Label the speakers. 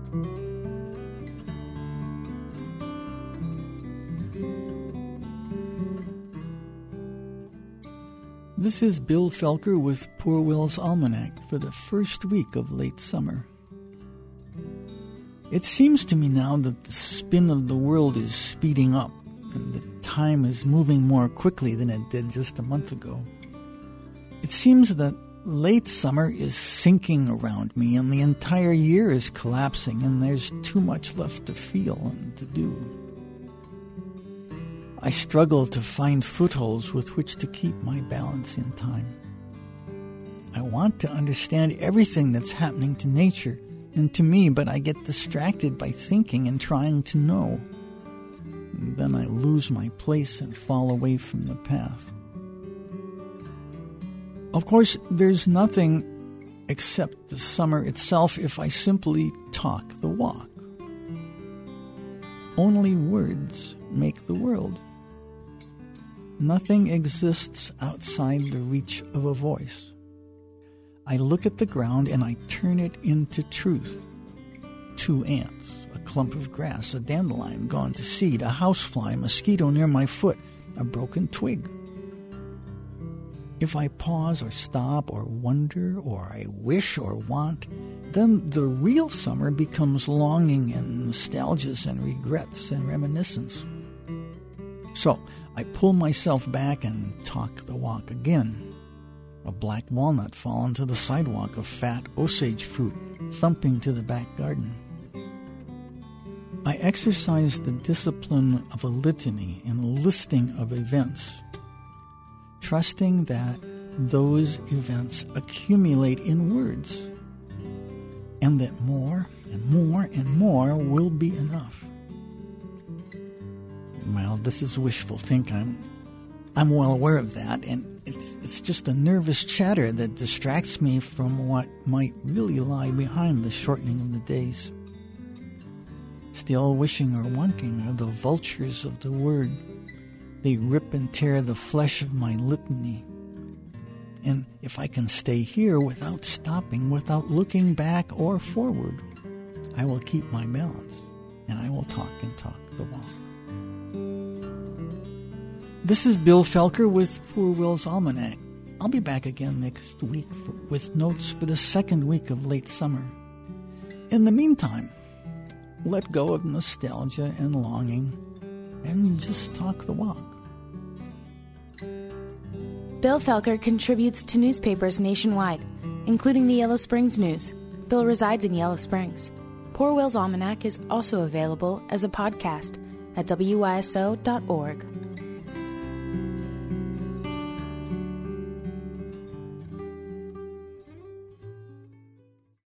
Speaker 1: This is Bill Felker with Poor Will's Almanac for the first week of late summer. It seems to me now that the spin of the world is speeding up and that time is moving more quickly than it did just a month ago. It seems that late summer is sinking around me and the entire year is collapsing and there's too much left to feel and to do. I struggle to find footholds with which to keep my balance in time. I want to understand everything that's happening to nature and to me, but I get distracted by thinking and trying to know. And then I lose my place and fall away from the path. Of course, there's nothing except the summer itself if I simply talk the walk. Only words make the world. Nothing exists outside the reach of a voice. I look at the ground and I turn it into truth. 2 ants, a clump of grass, a dandelion gone to seed, a housefly, a mosquito near my foot, a broken twig. If I pause or stop or wonder or I wish or want, then the real summer becomes longing and nostalgias and regrets and reminiscence. So I pull myself back and talk the walk again. A black walnut fallen to the sidewalk, of fat osage fruit thumping to the back garden. I exercise the discipline of a litany and a listing of events, trusting that those events accumulate in words, and that more and more and more will be enough. Well, this is wishful thinking. I'm well aware of that, and it's just a nervous chatter that distracts me from what might really lie behind the shortening of the days. Still wishing or wanting are the vultures of the word. They rip and tear the flesh of my litany. And if I can stay here without stopping, without looking back or forward, I will keep my balance, and I will talk and talk the walk. This is Bill Felker with Poor Will's Almanac. I'll be back again next week with notes for the second week of late summer. In the meantime, let go of nostalgia and longing and just talk the walk.
Speaker 2: Bill Felker contributes to newspapers nationwide, including the Yellow Springs News. Bill resides in Yellow Springs. Poor Will's Almanac is also available as a podcast at wyso.org.